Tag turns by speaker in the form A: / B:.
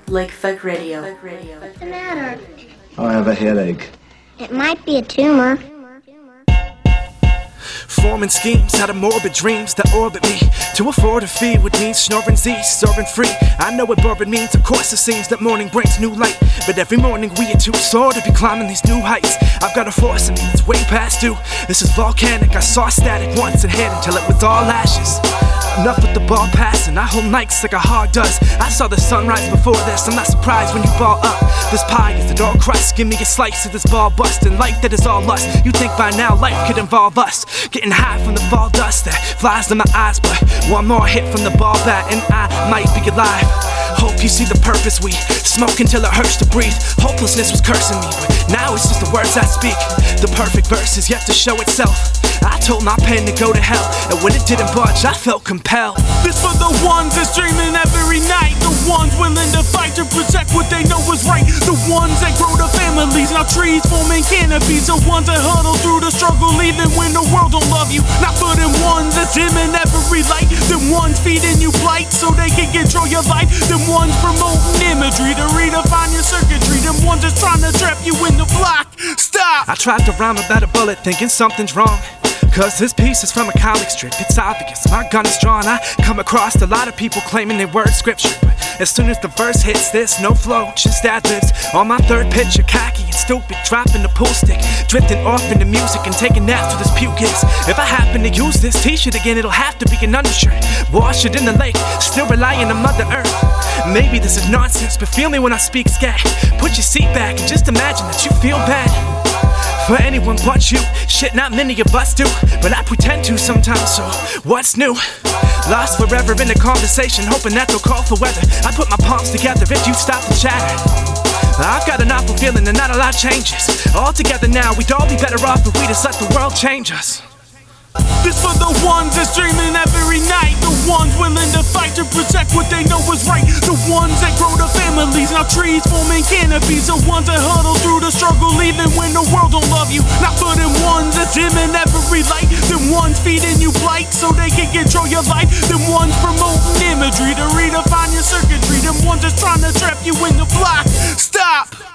A: Like Fake Radio.
B: What's the matter?
C: I have a headache.
B: It might be a tumor.
D: Forming schemes out of morbid dreams that orbit me. To afford a fee would mean snoring Z, soaring free. I know what morbid means, of course it seems that morning brings new light. But every morning we are too sore to be climbing these new heights. I've got a force in me that's way past due. This is volcanic, I saw static once and hid until it was all ashes. Enough with the ball passing, I hold nights like a hog does. I saw the sunrise before this, I'm not surprised when you ball up. This pie is it all crust, give me a slice of this ball bustin'. Life that is all lust, you think by now life could involve us. Getting high from the ball dust that flies in my eyes. But one more hit from the ball bat and I might be alive. Hope you see the purpose, we smoke until it hurts to breathe. Hopelessness was cursing me, but now it's just the words I speak. The perfect verse is yet to show itself. I told my pen to go to hell, and when it didn't budge, I felt compelled.
E: This for the ones that's dreaming every night. The ones willing to fight to protect what they know is right. The ones that grow the families, now trees forming canopies. The ones that huddle through the struggle, even when the world don't love you. Not for them ones that's dimming every light. Them ones feeding you plight so they can control your life. Them ones promoting imagery to redefine your circuitry. Them ones that's trying to trap you in the block. Stop!
D: I tried to rhyme about a bullet, thinking something's wrong. Cause this piece is from a comic strip, it's obvious, my gun is drawn. I come across a lot of people claiming they word scripture, but as soon as the verse hits this, no flow, just ad-libs. On my third pitch, you're cocky and stupid, dropping the pool stick, drifting off into music and taking naps with this puke is. If I happen to use this t-shirt again, it'll have to be an undershirt. Wash it in the lake, still relying on Mother Earth. Maybe this is nonsense, but feel me when I speak scat. Put your seat back and just imagine that you feel bad for anyone but you. Shit, not many of us do, but I pretend to sometimes, so what's new? Lost forever in the conversation, hoping that they'll call for weather. I put my palms together if you stop the chatter. I've got an awful feeling that not a lot changes. All together now, we'd all be better off if we just let the world change us.
E: This for the ones that's dreaming every night. The ones willing to fight to protect what they know is right. The ones that grow the families, now trees forming canopies. The ones that huddle through the struggle even when the world don't love you. Not for them ones that's dimming every light. Them ones feeding you plight so they can control your life. Them ones promoting imagery to redefine your circuitry. Them ones that's trying to trap you in the block. Stop!